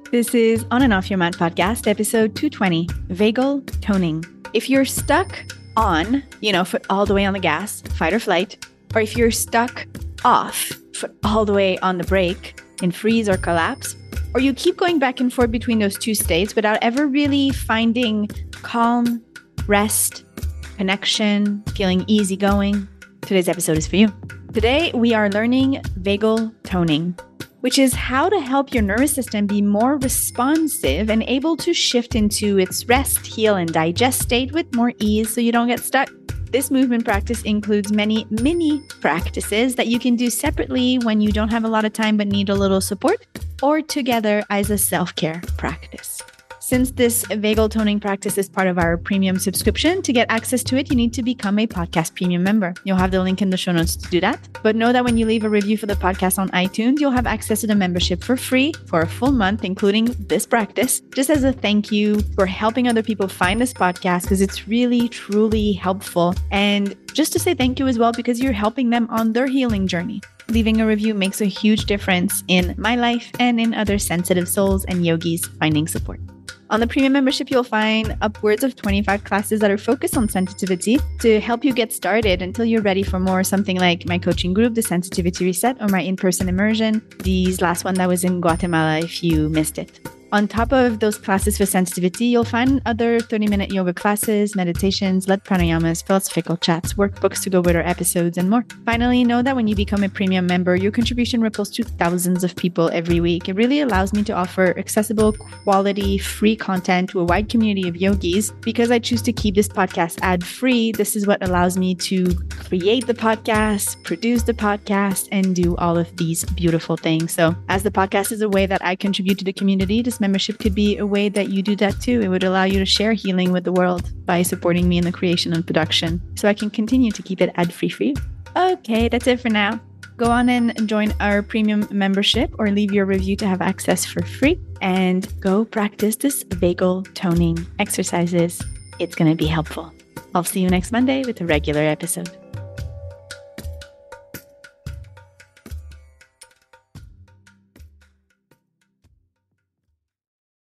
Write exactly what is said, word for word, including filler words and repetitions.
This is On and Off Your Mat podcast, episode two twenty, vagal toning. If you're stuck on, you know, foot all the way on the gas, fight or flight, or if you're stuck off, foot all the way on the brake, in freeze or collapse, or you keep going back and forth between those two states without ever really finding calm, rest, connection, feeling easygoing, today's episode is for you. Today, we are learning vagal toning, which is how to help your nervous system be more responsive and able to shift into its rest, heal, and digest state with more ease so you don't get stuck. This movement practice includes many mini practices that you can do separately when you don't have a lot of time but need a little support, or together as a self-care practice. Since this vagal toning practice is part of our premium subscription, to get access to it, you need to become a podcast premium member. You'll have the link in the show notes to do that. But know that when you leave a review for the podcast on iTunes, you'll have access to the membership for free for a full month, including this practice, just as a thank you for helping other people find this podcast, because it's really, truly helpful. And just to say thank you as well, because you're helping them on their healing journey. Leaving a review makes a huge difference in my life and in other sensitive souls and yogis finding support. On the premium membership, you'll find upwards of twenty-five classes that are focused on sensitivity to help you get started until you're ready for more, something like my coaching group, the Sensitivity Reset, or my in-person immersion. These last one that was in Guatemala if you missed it. On top of those classes for sensitivity, you'll find other thirty-minute yoga classes, meditations, led pranayamas, philosophical chats, workbooks to go with our episodes, and more. Finally, know that when you become a premium member, your contribution ripples to thousands of people every week. It really allows me to offer accessible, quality, free content to a wide community of yogis. Because I choose to keep this podcast ad-free, this is what allows me to create the podcast, produce the podcast, and do all of these beautiful things. So as the podcast is a way that I contribute to the community, this membership could be a way that you do that too. It would allow you to share healing with the world by supporting me in the creation and production, so I can continue to keep it ad-free for you. Okay, that's it for now. Go on and join our premium membership or leave your review to have access for free, and go practice this vagal toning exercises. It's going to be helpful. I'll see you next Monday with a regular episode.